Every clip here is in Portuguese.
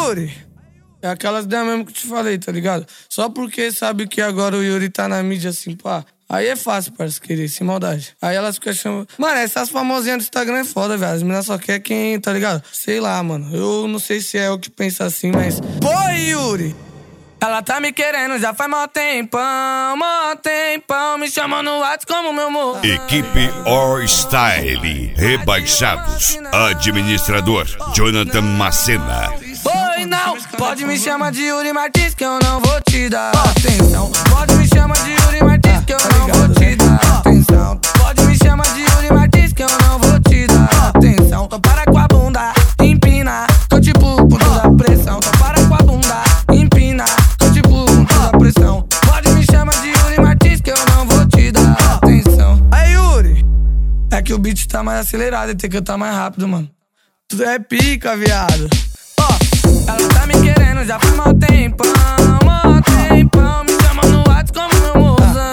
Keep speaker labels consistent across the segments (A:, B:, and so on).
A: Yuri, é aquelas ideias mesmo que eu te falei, tá ligado? Só porque sabe que agora o Yuri tá na mídia assim, pá. Aí é fácil, parceiro, querer, sem maldade. Aí elas ficam chamando... Mano, essas famosinhas do Instagram é foda, velho. As meninas só querem quem, tá ligado? Sei lá, mano. Eu não sei se é eu que penso assim, mas... Pô, Yuri! Ela tá me querendo já faz mó tempão, me chamando no WhatsApp como meu amor.
B: Equipe All Style, rebaixados. Administrador Jonathan Macena.
A: Oi, não, pode me chamar de Yuri Martins que eu não vou te dar atenção. Pode me chamar de Yuri Martins que eu não vou te dar atenção. Pode me chamar de Yuri Martins que eu não vou te dar atenção. Então para com a bunda, empina, que eu te pulo com toda a pressão. Então para com a bunda, empina, que eu te pulo com toda a pressão. Pode me chamar de Yuri Martins que eu não vou te dar atenção. Aí, Yuri, é que o beat tá mais acelerado e tem que cantar mais rápido, mano. Tudo é pica, viado. Ela tá me querendo já faz mó tempão, me chama no WhatsApp como meu mozão.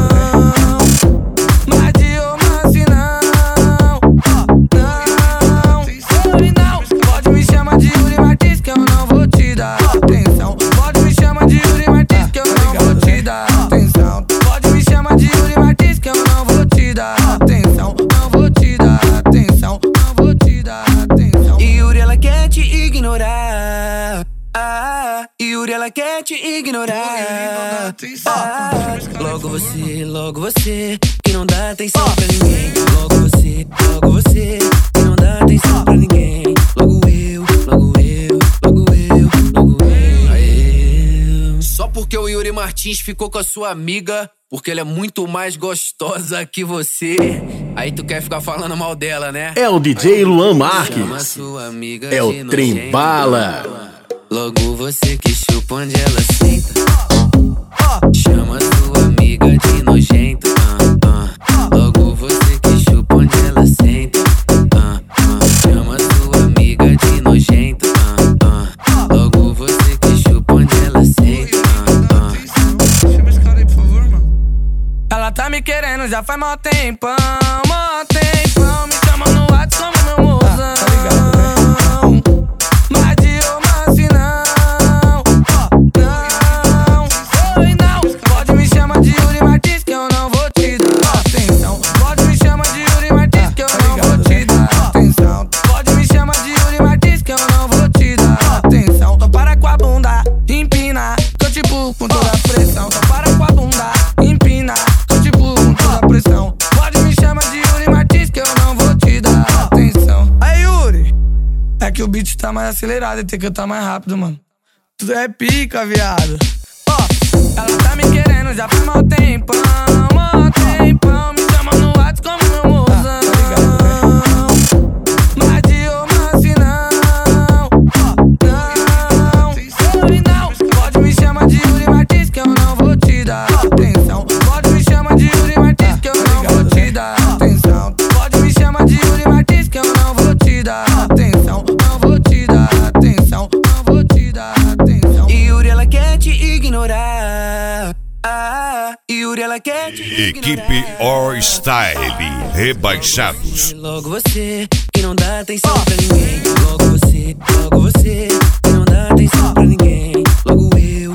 A: Mas de romance não, não, pode me chamar de Yuri Martins que eu não vou te dar atenção. Pode me chamar de Yuri Martins que eu não vou te dar atenção. Pode me chamar de Yuri Martins que eu não vou te dar atenção. Não vou te dar atenção, não vou te dar atenção.
C: E Yuri, ela quer te ignorar. Yuri, ela quer te ignorar. Logo você, que não dá atenção pra ninguém. Logo você, que não dá atenção pra ninguém. Logo eu. Só porque o Yuri Martins ficou com a sua amiga, porque ela é muito mais gostosa que você. Aí tu quer ficar falando mal dela, né?
D: É o DJ Luan Marques.
C: Chama sua amiga
D: é o
C: de
D: Trem
C: nojenta.
D: Bala.
C: Logo você que chupa onde ela senta. Chama sua amiga de nojenta. Logo você que chupa onde ela senta. Chama sua amiga de nojenta. Logo você que chupa onde ela senta.
A: Chama esse cara aí, por favor, mano. Ela tá me querendo já faz mó tempão, me chama no WhatsApp como meu mozão. Tá ligado, né? Mas de romance não, pode me chamar de Yuri Martins que eu não vou te dar atenção. Pode me chamar de Yuri Martins que eu não vou te dar atenção. Pode me chamar de Yuri Martins que eu não vou te dar atenção. Então para com a bunda, empina, que eu te pulo com toda a pressão. Então para com a bunda, empina, que eu te pulo com toda a pressão. Pode me chamar de Yuri Martins que eu não vou te dar atenção. Aí, Yuri, é que o beat tá mais acelerado e tem que cantar mais rápido, mano. Tudo é pica, viado. Ela tá me querendo já faz mó tempão, me chama no WhatsApp como meu mozão. Tá ligado, né? Mas de romance não, pode me chamar de Yuri Martins que eu não vou te dar atenção. Pode me chamar de Yuri Martins que eu não vou te dar atenção. Pode me chamar de Yuri Martins que eu não vou te dar atenção. Não vou te dar atenção, não vou te dar atenção.
C: E Yuri, ela quer te ignorar. Yuri, ela quer te ignorar.
B: Equipe All Style, rebaixados.
C: Logo você, que não dá atenção pra ninguém. Logo você, que não dá atenção pra ninguém. Logo eu.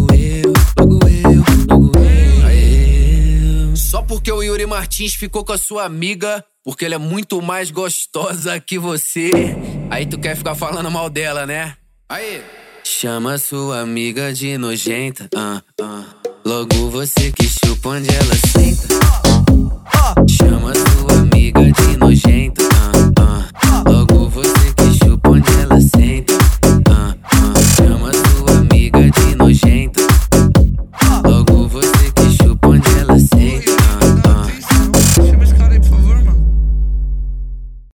C: Só porque o Yuri Martins ficou com a sua amiga, porque ela é muito mais gostosa que você. Aí tu quer ficar falando mal dela, né? Aí. Chama sua amiga de nojenta. Logo você que chupa onde ela senta. Chama sua amiga de nojenta.